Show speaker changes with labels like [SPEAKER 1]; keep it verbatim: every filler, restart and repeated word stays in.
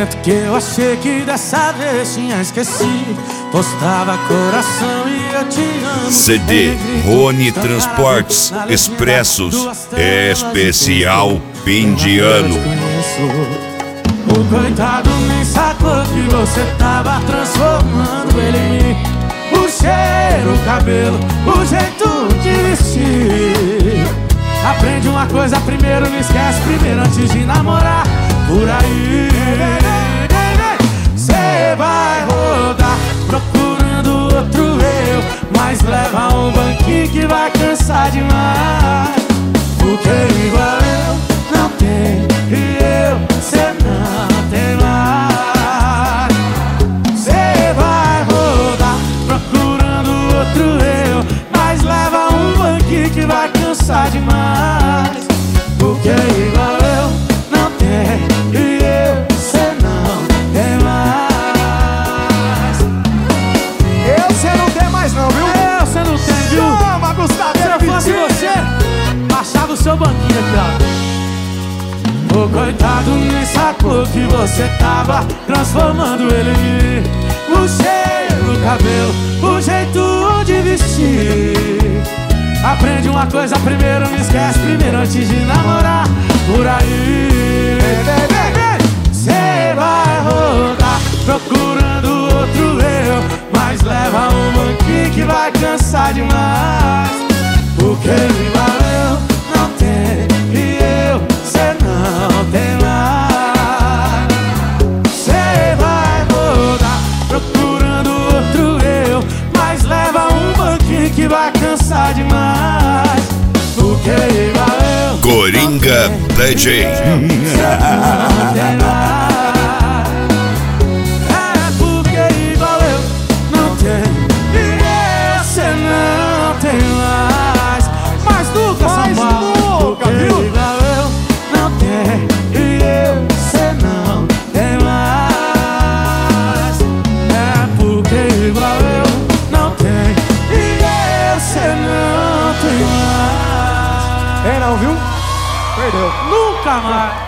[SPEAKER 1] momento que eu achei que dessa vez tinha esquecido, postava coração e eu te amo.
[SPEAKER 2] C D Rony Transportes Expressos especial fim de ano.
[SPEAKER 1] O coitado nem sacou que você tava transformando ele em mim. O cheiro, o cabelo, o jeito de vestir. Aprende uma coisa primeiro, não esquece primeiro antes de namorar. Por aí cê vai rodar procurando outro eu, mas leva um banquinho que vai cansar demais. Porque igual eu não tem e eu, cê não tem mais. Cê vai rodar procurando outro eu, mas leva um banquinho que vai cansar demais. Porque igual eu não tem e eu, cê não tem mais.
[SPEAKER 3] Eu cê não tem mais não, viu?
[SPEAKER 1] Eu cê não tem, viu?
[SPEAKER 3] Chama, Gustavo.
[SPEAKER 1] Se eu fosse você, baixava o seu banquinho aqui, ó. O coitado nem sacou que você tava transformando ele em mim. O cheiro, o cabelo, o jeito de vestir. Aprende uma coisa primeiro, não esquece primeiro antes de namorar. Por aí cê vai rodar procurando outro eu, mas leva um banquinho que vai cansar demais. Porque igual eu não tem e eu, cê não tem mais. Cê vai rodar procurando outro eu, mas leva um banquinho que vai cansar demais. Porque igual eu
[SPEAKER 2] Coringa D J.
[SPEAKER 1] É porque igual eu não tenho e você não tem mais. Mas nunca,
[SPEAKER 3] Mas
[SPEAKER 1] São Paulo,
[SPEAKER 3] nunca,
[SPEAKER 1] porque
[SPEAKER 3] viu?
[SPEAKER 1] igual eu não tenho e eu, você não tem mais. É porque igual eu não tenho e eu, você não tem mais.
[SPEAKER 3] É não, viu? Perdeu.
[SPEAKER 1] Nunca mais.